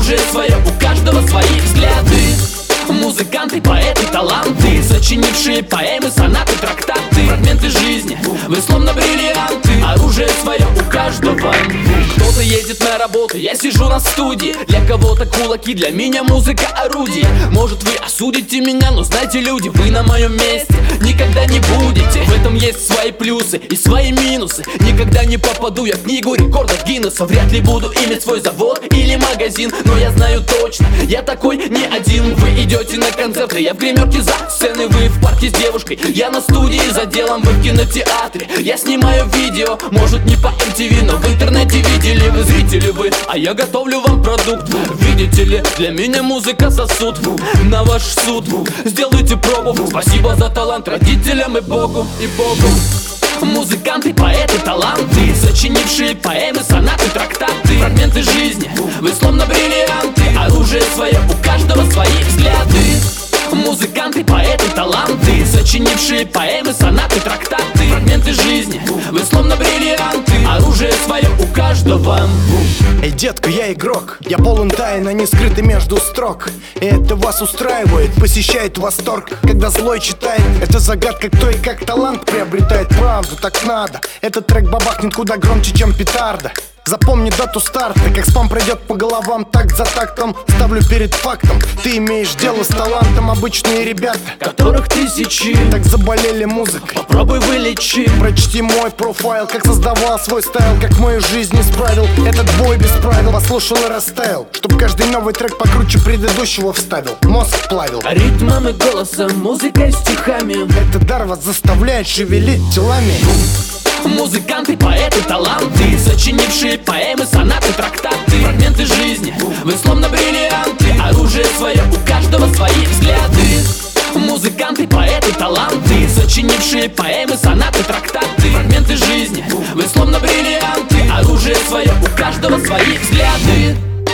оружие свое, у каждого свои взгляды. Музыканты, поэты, таланты, сочинившие поэмы, сонаты, трактаты, фрагменты жизни, вы словно бриллианты. Оружие свое у каждого. Кто-то едет на работу, я сижу на студии. Для кого-то кулаки, для меня музыка орудие. Может вы осудите меня, но знайте, люди, вы на моем месте никогда не будете. В этом есть свои плюсы и свои минусы. Никогда не попаду я в книгу рекордов Гиннесса. Вряд ли буду иметь свой завод или магазин, но я знаю точно, я такой не один. Вы идете на концерты, я в гримерке за сценой. Вы в парке с девушкой, я на студии за делом. Вы в кинотеатре, я снимаю видео. Может не по MTV, но в интернете видели вы, зрители вы, а я готовлю вам продукт. Видите ли, для меня музыка сосуд. На ваш суд сделайте пробу. Спасибо за талант родителям и Богу, и Богу. Музыканты, поэты, таланты, сочинившие поэмы, сонаты, трактаты, фрагменты жизни, вы словно бриллианты. Оружие свое, у каждого свои взгляды. Музыканты, поэты, таланты, сочинившие поэмы, сонаты, трактаты, фрагменты жизни, вы словно бриллианты. Оружие свое у каждого. Эй, детка, я игрок, я полон тайн, а не скрыты между строк. И это вас устраивает, посещает восторг, когда злой читает. Это загадка, кто и как талант приобретает. Правду так надо, этот трек бабахнет куда громче, чем петарда. Запомни дату старта, как спам пройдет по головам, такт за тактом. Ставлю перед фактом, ты имеешь дело с талантом. Обычные ребята, которых тысячи, так заболели музыкой, попробуй вылечи. Прочти мой профайл, как создавал свой стайл, как мою жизнь исправил этот бой без правил. Послушал и растаял, чтоб каждый новый трек покруче предыдущего вставил. Мозг плавил ритмом и голосом, музыкой, стихами. Этот дар вас заставляет шевелить телами. Музыканты, поэты, таланты, сочинившие поэмы, сонаты, трактаты, фрагменты жизни, вы словно бриллианты. Оружие свое, у каждого свои взгляды. Музыканты, поэты, таланты, сочинившие поэмы, сонаты, трактаты, фрагменты жизни, вы словно бриллианты. Оружие свое, у каждого свои взгляды.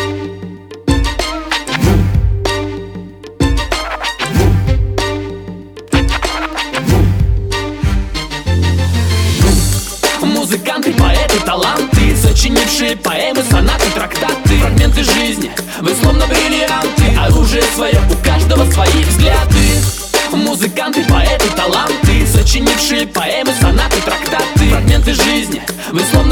Музыканты, поэты, таланты, сочинившие поэмы, сонаты, трактаты, фрагменты жизни, вы словно бриллианты. Оружие свое, у каждого свои взгляды. Музыканты, поэты, таланты, сочинившие поэмы, сонаты, трактаты, фрагменты жизни, вы словно